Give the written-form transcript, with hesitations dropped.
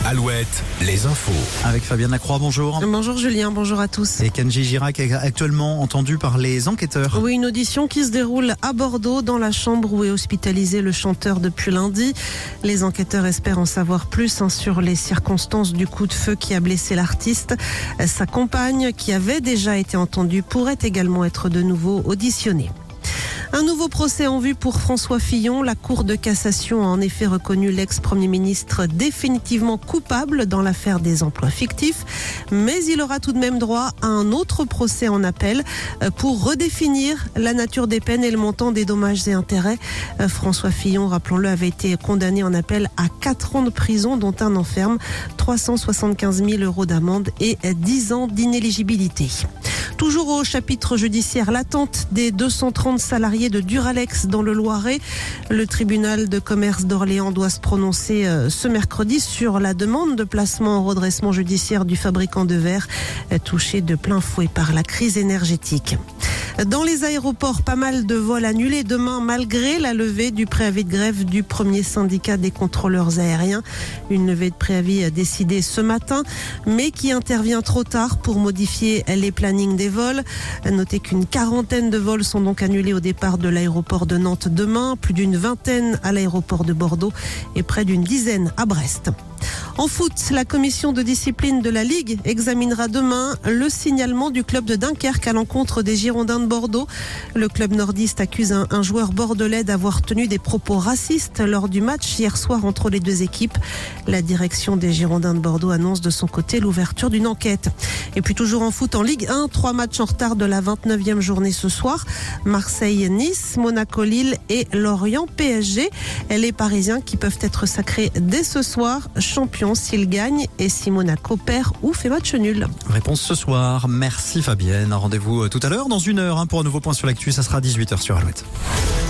Alouette, les infos. Avec Fabienne Lacroix, bonjour. Bonjour Julien, bonjour à tous. Et Kenji Girac est actuellement entendu par les enquêteurs. Oui, une audition qui se déroule à Bordeaux, dans la chambre où est hospitalisé le chanteur depuis lundi. Les enquêteurs espèrent en savoir plus sur les circonstances du coup de feu qui a blessé l'artiste. Sa compagne, qui avait déjà été entendue, pourrait également être de nouveau auditionnée. Un nouveau procès en vue pour François Fillon. La Cour de cassation a en effet reconnu l'ex-premier ministre définitivement coupable dans l'affaire des emplois fictifs. Mais il aura tout de même droit à un autre procès en appel pour redéfinir la nature des peines et le montant des dommages et intérêts. François Fillon, rappelons-le, avait été condamné en appel à 4 ans de prison, dont un enferme, 375 000 € d'amende et 10 ans d'inéligibilité. Toujours au chapitre judiciaire, l'attente des 230 salariés de Duralex dans le Loiret. Le tribunal de commerce d'Orléans doit se prononcer ce mercredi sur la demande de placement en redressement judiciaire du fabricant de verre touché de plein fouet par la crise énergétique. Dans les aéroports, pas mal de vols annulés demain malgré la levée du préavis de grève du premier syndicat des contrôleurs aériens. Une levée de préavis décidée ce matin, mais qui intervient trop tard pour modifier les plannings des vols. Notez qu'une quarantaine de vols sont donc annulés au départ de l'aéroport de Nantes demain, plus d'une vingtaine à l'aéroport de Bordeaux et près d'une dizaine à Brest. En foot, la commission de discipline de la Ligue examinera demain le signalement du club de Dunkerque à l'encontre des Girondins de Bordeaux. Le club nordiste accuse un joueur bordelais d'avoir tenu des propos racistes lors du match hier soir entre les deux équipes. La direction des Girondins de Bordeaux annonce de son côté l'ouverture d'une enquête. Et puis toujours en foot en Ligue 1, 3 matchs en retard de la 29e journée ce soir. Marseille-Nice, Monaco-Lille et Lorient-PSG. Les Parisiens qui peuvent être sacrés dès ce soir champions s'ils gagnent et si Monaco perd ou fait match nul. Réponse ce soir. Merci Fabienne. Rendez-vous tout à l'heure dans 1 heure pour un nouveau point sur l'actu. Ça sera 18h sur Alouette.